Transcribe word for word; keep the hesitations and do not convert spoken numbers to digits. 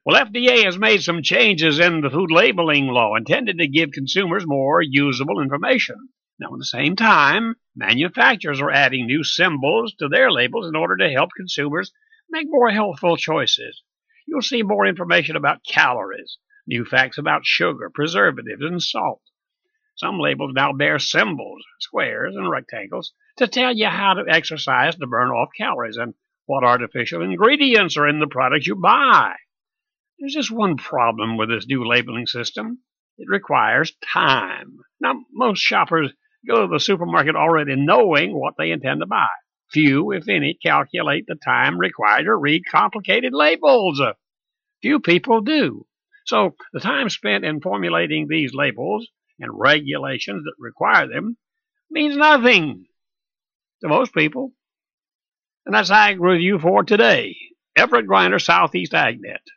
Well, F D A has made some changes in the food labeling law intended to give consumers more usable information. Now, at the same time, manufacturers are adding new symbols to their labels in order to help consumers make more healthful choices. You'll see more information about calories, new facts about sugar, preservatives, and salt. Some labels now bear symbols, squares and rectangles, to tell you how to exercise to burn off calories and what artificial ingredients are in the products you buy. There's just one problem with this new labeling system. It requires time. Now, most shoppers go to the supermarket already knowing what they intend to buy. Few, if any, calculate the time required to read complicated labels. Few people do. So the time spent in formulating these labels and regulations that require them means nothing to most people. And that's Ag Review for today. Everett Griner, Southeast AgNet.